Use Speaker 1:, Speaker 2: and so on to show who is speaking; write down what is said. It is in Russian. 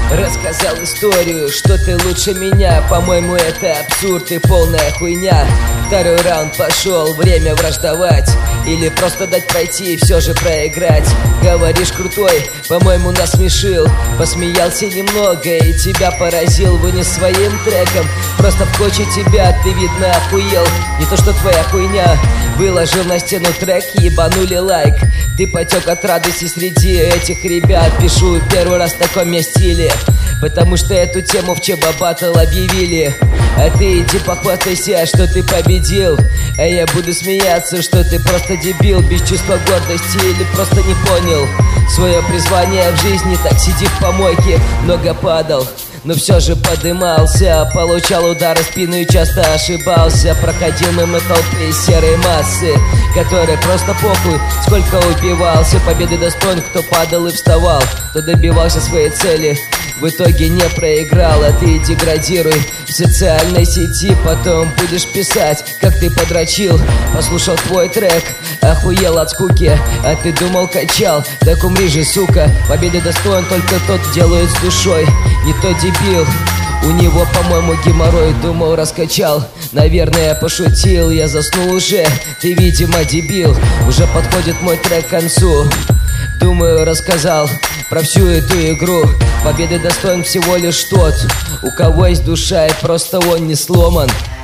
Speaker 1: Рассказал историю, что ты лучше меня. По-моему, это абсурд и полная хуйня. Второй раунд пошел, время враждовать или просто дать пройти и все же проиграть. Говоришь крутой, по-моему, насмешил. Посмеялся немного и тебя поразил. Вынес своим треком, просто в коче тебя ты, видно, охуел. Не то что твоя хуйня. Выложил на стену трек, ебанули лайк. Ты потек от радости среди этих ребят. Пишу первый раз в таком я стиле, потому что эту тему в ЧБ Баттл объявили. А ты иди похвастайся, что ты победил. А я буду смеяться, что ты просто дебил. Без чувства гордости или просто не понял свое призвание в жизни. Так сиди в помойке, много падал, но все же подымался. Получал удары в спину и часто ошибался. Проходил мимо толпы серой массы, которой просто похуй, сколько убивался. Победы достоин, кто падал и вставал, кто добивался своей цели, в итоге не проиграл. А ты деградируй в социальной сети, потом будешь писать, как ты подрочил. Послушал твой трек, охуел от скуки, а ты думал качал. Так умри же, сука. Победы достоин только тот, делает с душой, не то дебил. У него, по-моему, геморрой, думал, раскачал. Наверное, я пошутил, я заснул уже. Ты, видимо, дебил. Уже подходит мой трек к концу. Думаю, рассказал про всю эту игру. Победы достоин всего лишь тот, у кого есть душа и просто он не сломан.